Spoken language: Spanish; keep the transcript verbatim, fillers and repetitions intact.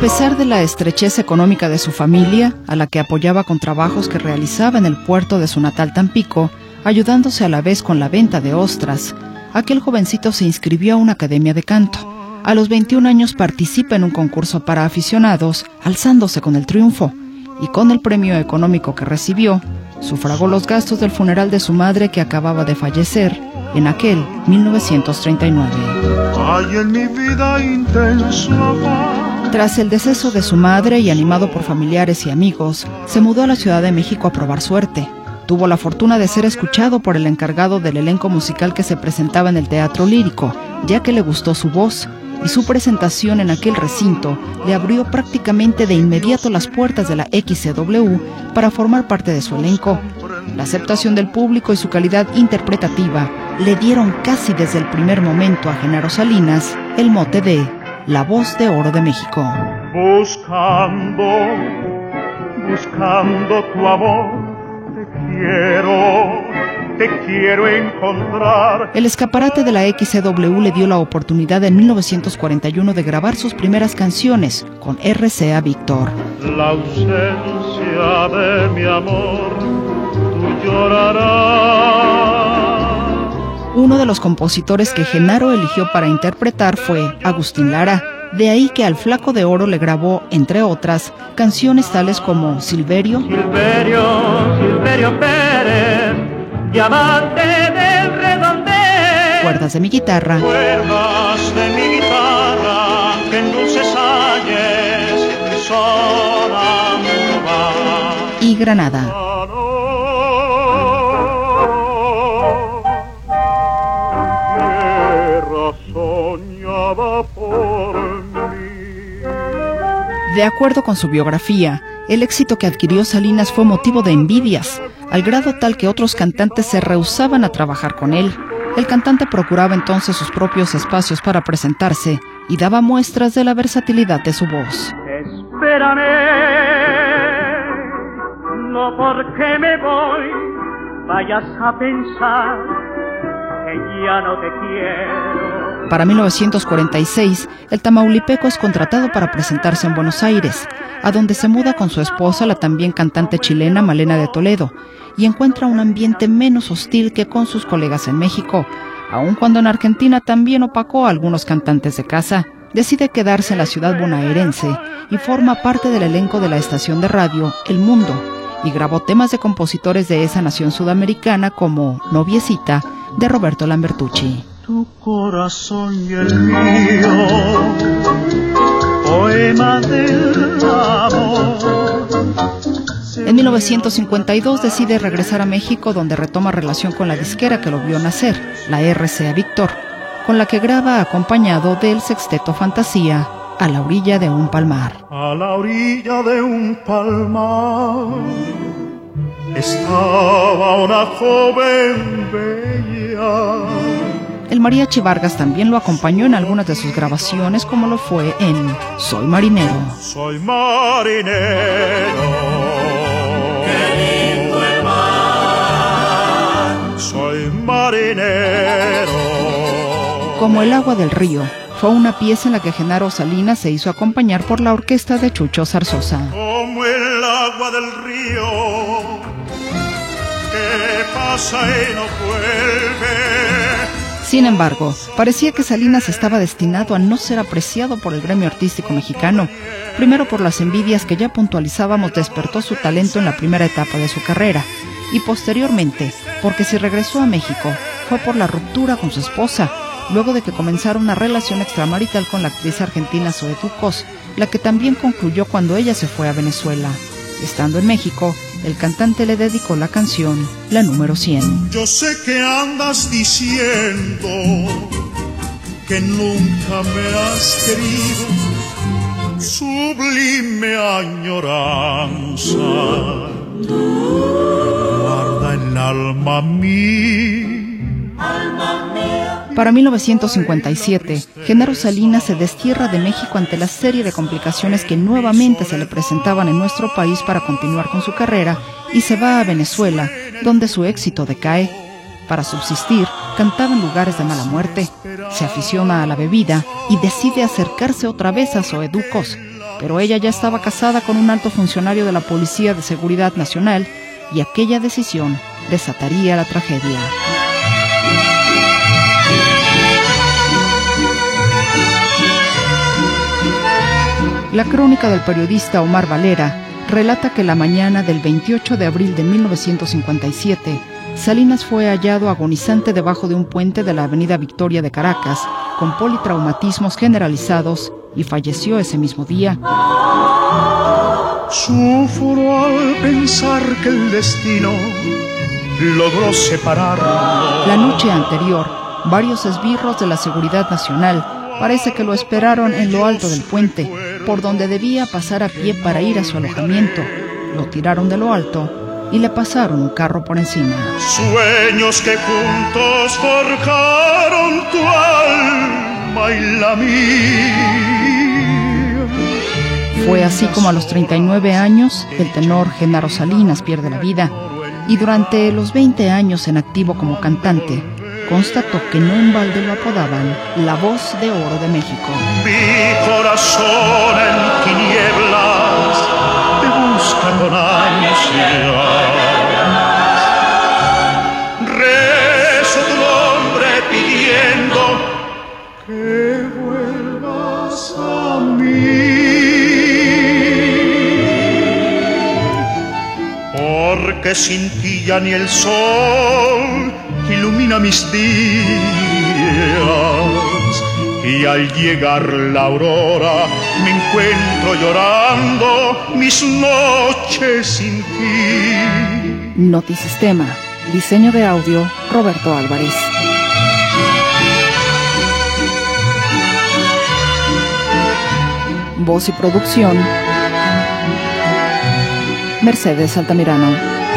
pesar de la estrechez económica de su familia, a la que apoyaba con trabajos que realizaba en el puerto de su natal Tampico, ayudándose a la vez con la venta de ostras, aquel jovencito se inscribió a una academia de canto. A los veintiún años participa en un concurso para aficionados, alzándose con el triunfo, y con el premio económico que recibió, sufragó los gastos del funeral de su madre que acababa de fallecer en aquel mil novecientos treinta y nueve. Hay en mi vida intenso amor. Tras el deceso de su madre y animado por familiares y amigos, se mudó a la Ciudad de México a probar suerte. Tuvo la fortuna de ser escuchado por el encargado del elenco musical que se presentaba en el Teatro Lírico, ya que le gustó su voz, y su presentación en aquel recinto le abrió prácticamente de inmediato las puertas de la X C W para formar parte de su elenco. La aceptación del público y su calidad interpretativa le dieron casi desde el primer momento a Genaro Salinas el mote de la voz de oro de México. Buscando, buscando tu amor, te quiero, te quiero encontrar. El escaparate de la X C W le dio la oportunidad en mil novecientos cuarenta y uno de grabar sus primeras canciones con R C A Víctor. La ausencia de mi amor, tú llorarás. Uno de los compositores que Genaro eligió para interpretar fue Agustín Lara. De ahí que al Flaco de Oro le grabó, entre otras, canciones tales como Silverio, Silverio, Silverio Pérez, diamante del redondel, Cuerdas de mi guitarra, cuerdas de mi guitarra, que en dulces ayes sonan más. y Granada. De acuerdo con su biografía, el éxito que adquirió Salinas fue motivo de envidias, al grado tal que otros cantantes se rehusaban a trabajar con él. El cantante procuraba entonces sus propios espacios para presentarse y daba muestras de la versatilidad de su voz. Espérame, no porque me voy vayas a pensar que ya no te quiero. Para mil novecientos cuarenta y seis, el tamaulipeco es contratado para presentarse en Buenos Aires, a donde se muda con su esposa, la también cantante chilena Malena de Toledo, y encuentra un ambiente menos hostil que con sus colegas en México. Aun cuando en Argentina también opacó a algunos cantantes de casa, decide quedarse en la ciudad bonaerense y forma parte del elenco de la estación de radio El Mundo, y grabó temas de compositores de esa nación sudamericana como Noviecita, de Roberto Lambertucci. Tu corazón y el mío, poema del amor. En mil novecientos cincuenta y dos decide regresar a México, donde retoma relación con la disquera que lo vio nacer, la R C A Víctor, con la que graba acompañado del sexteto Fantasía, A la orilla de un palmar. A la orilla de un palmar estaba una joven bella. El mariachi Vargas también lo acompañó en algunas de sus grabaciones, como lo fue en Soy Marinero. Soy marinero. Qué lindo el mar. Soy marinero. Como El agua del río, fue una pieza en la que Genaro Salinas se hizo acompañar por la orquesta de Chucho Zarzosa. Como el agua del río que pasa y no vuelve. Sin embargo, parecía que Salinas estaba destinado a no ser apreciado por el gremio artístico mexicano. Primero por las envidias que ya puntualizábamos despertó su talento en la primera etapa de su carrera, y posteriormente porque si regresó a México fue por la ruptura con su esposa, luego de que comenzara una relación extramarital con la actriz argentina Zoe Ducos, la que también concluyó cuando ella se fue a Venezuela. Estando en México, el cantante le dedicó la canción, la número cien. Yo sé que andas diciendo que nunca me has querido, sublime añoranza, guarda en el alma mí. Alma mía. Para mil novecientos cincuenta y siete, Genaro Salinas se destierra de México ante la serie de complicaciones que nuevamente se le presentaban en nuestro país para continuar con su carrera, y se va a Venezuela, donde su éxito decae. Para subsistir, cantaba en lugares de mala muerte, se aficiona a la bebida y decide acercarse otra vez a Zoe Ducos, pero ella ya estaba casada con un alto funcionario de la Policía de Seguridad Nacional y aquella decisión desataría la tragedia. La crónica del periodista Omar Valera relata que la mañana del veintiocho de abril de mil novecientos cincuenta y siete, Salinas fue hallado agonizante debajo de un puente de la avenida Victoria de Caracas, con politraumatismos generalizados, y falleció ese mismo día. Sufro al pensar que el destino logró separarnos. La noche anterior, varios esbirros de la Seguridad Nacional parece que lo esperaron en lo alto del puente, por donde debía pasar a pie para ir a su alojamiento. Lo tiraron de lo alto y le pasaron un carro por encima. Sueños que juntos forjaron tu alma y la mía. Fue así como a los treinta y nueve años el tenor Genaro Salinas pierde la vida, y durante los veinte años en activo como cantante, constató que no en balde lo apodaban la voz de oro de México. Mi corazón en tinieblas te busca con ansias. Rezo tu nombre pidiendo que vuelvas a mí. Porque sin ti ya ni el sol ilumina mis días, y al llegar la aurora me encuentro llorando mis noches sin ti. Notisistema, diseño de audio, Roberto Álvarez. Voz y producción, Mercedes Altamirano.